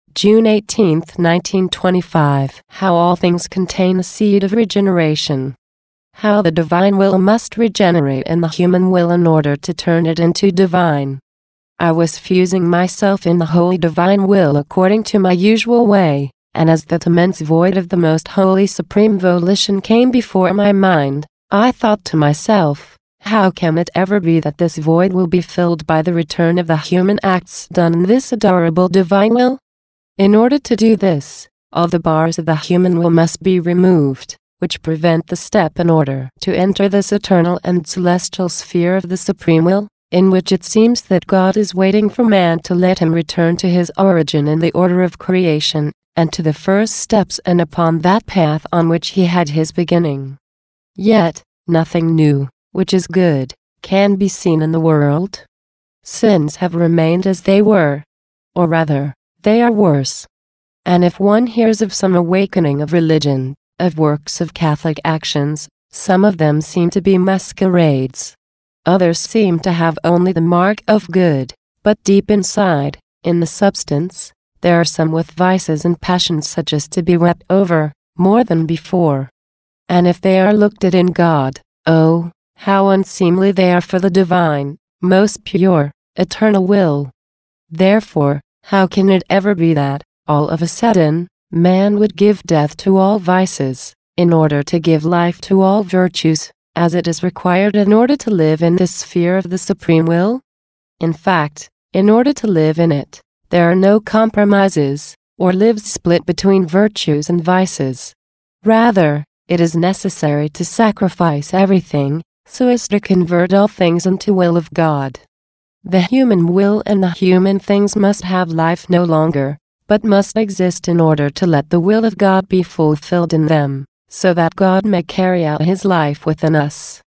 June 18, 1925. How all things contain the seed of regeneration. How the divine will must regenerate in the human will in order to turn it into divine. I was fusing myself in the holy divine will according to my usual way, and as that immense void of the most holy supreme volition came before my mind, I thought to myself, how can it ever be that this void will be filled by the return of the human acts done in this adorable divine will? In order to do this, all the bars of the human will must be removed, which prevent the step in order to enter this eternal and celestial sphere of the supreme will, in which it seems that God is waiting for man to let him return to his origin in the order of creation, and to the first steps and upon that path on which he had his beginning. Yet, nothing new, which is good, can be seen in the world. Sins have remained as they were. Or rather, they are worse. And if one hears of some awakening of religion, of works of Catholic actions, some of them seem to be masquerades. Others seem to have only the mark of good, but deep inside, in the substance, there are some with vices and passions such as to be wept over, more than before. And if they are looked at in God, oh, how unseemly they are for the divine, most pure, eternal will. Therefore, how can it ever be that, all of a sudden, man would give death to all vices, in order to give life to all virtues, as it is required in order to live in this sphere of the supreme will? In fact, in order to live in it, there are no compromises, or lives split between virtues and vices. Rather, it is necessary to sacrifice everything, so as to convert all things into will of God. The human will and the human things must have life no longer, but must exist in order to let the will of God be fulfilled in them, so that God may carry out his life within us.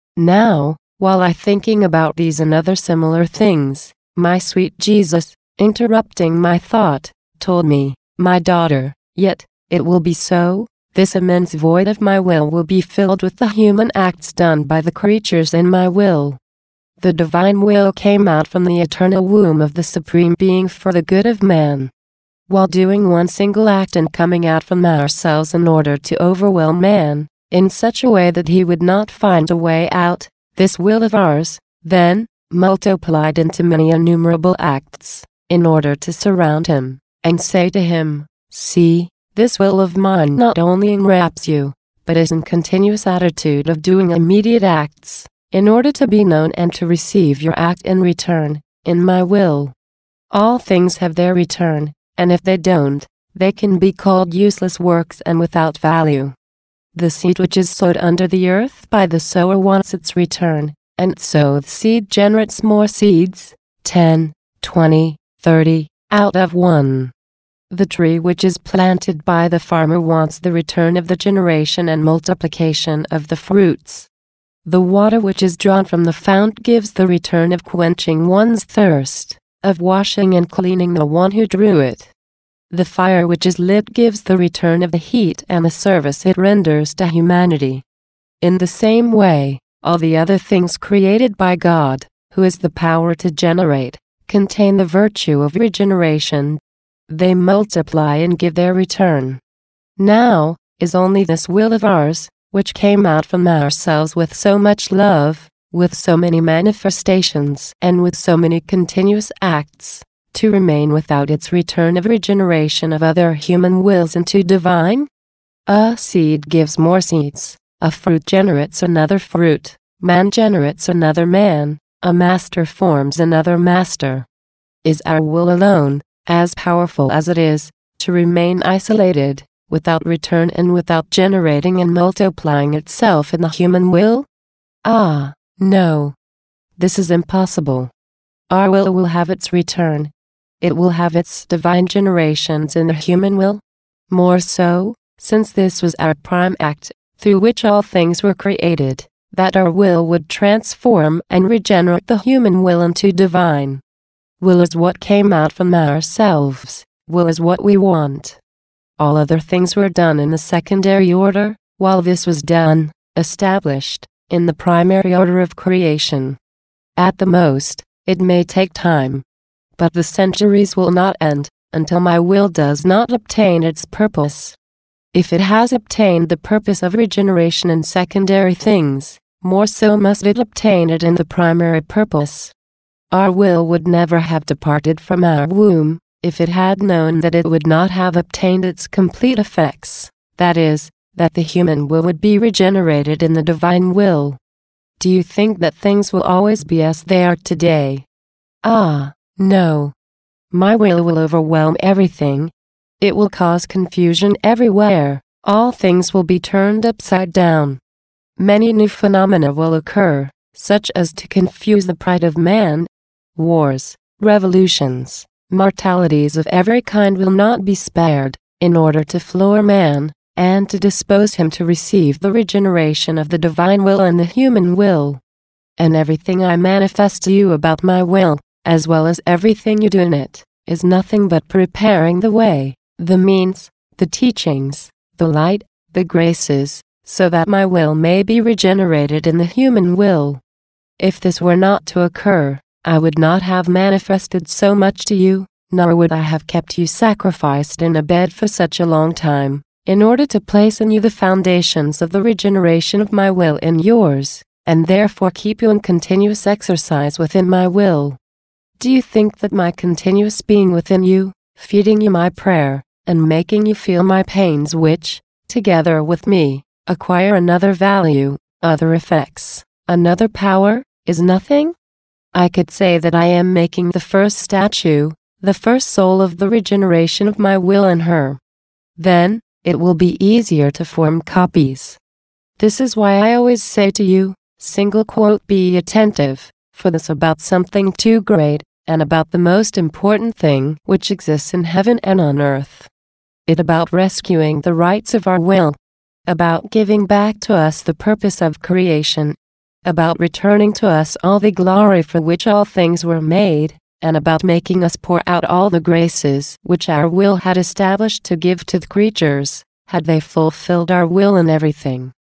Now, while I thinking about these and other similar things, my sweet Jesus, interrupting my thought, told me, my daughter, yet, it will be so, this immense void of my will be filled with the human acts done by the creatures in my will. The divine will came out from the eternal womb of the Supreme Being for the good of man. While doing one single act and coming out from ourselves in order to overwhelm man, in such a way that he would not find a way out, this will of ours, then, multiplied into many innumerable acts, in order to surround him, and say to him, see, this will of mine not only enwraps you, but is in continuous attitude of doing immediate acts, in order to be known and to receive your act in return, in my will. All things have their return, and if they don't, they can be called useless works and without value. The seed which is sowed under the earth by the sower wants its return, and so the seed generates more seeds, 10, 20, 30, out of one. The tree which is planted by the farmer wants the return of the generation and multiplication of the fruits. The water which is drawn from the fount gives the return of quenching one's thirst, of washing and cleaning the one who drew it. The fire which is lit gives the return of the heat and the service it renders to humanity. In the same way, all the other things created by God, who is the power to generate, contain the virtue of regeneration. They multiply and give their return. Now, is only this will of ours, which came out from ourselves with so much love, with so many manifestations and with so many continuous acts, to remain without its return of regeneration of other human wills into divine? A seed gives more seeds, a fruit generates another fruit, man generates another man, a master forms another master. Is our will alone, as powerful as it is, to remain isolated, without return and without generating and multiplying itself in the human will? Ah, no. This is impossible. Our will have its return. It will have its divine generations in the human will. More so, since this was our prime act, through which all things were created, that our will would transform and regenerate the human will into divine. Will is what came out from ourselves, will is what we want. All other things were done in the secondary order, while this was done, established, in the primary order of creation. At the most, it may take time. But the centuries will not end, until my will does not obtain its purpose. If it has obtained the purpose of regeneration in secondary things, more so must it obtain it in the primary purpose. Our will would never have departed from our womb, if it had known that it would not have obtained its complete effects, that is, that the human will would be regenerated in the divine will. Do you think that things will always be as they are today? Ah, no. My will overwhelm everything. It will cause confusion everywhere. All things will be turned upside down. Many new phenomena will occur, such as to confuse the pride of man. Wars, revolutions, mortalities of every kind will not be spared, in order to floor man, and to dispose him to receive the regeneration of the divine will and the human will. And everything I manifest to you about my will, as well as everything you do in it, is nothing but preparing the way, the means, the teachings, the light, the graces, so that my will may be regenerated in the human will. If this were not to occur, I would not have manifested so much to you, nor would I have kept you sacrificed in a bed for such a long time, in order to place in you the foundations of the regeneration of my will in yours, and therefore keep you in continuous exercise within my will. Do you think that my continuous being within you, feeding you my prayer, and making you feel my pains which, together with me, acquire another value, other effects, another power, is nothing? I could say that I am making the first statue, the first soul of the regeneration of my will in her. Then, it will be easier to form copies. This is why I always say to you, be attentive, for this about something too great, and about the most important thing which exists in heaven and on earth. It about rescuing the rights of our will, about giving back to us the purpose of creation, about returning to us all the glory for which all things were made, and about making us pour out all the graces which our will had established to give to the creatures, had they fulfilled our will in everything.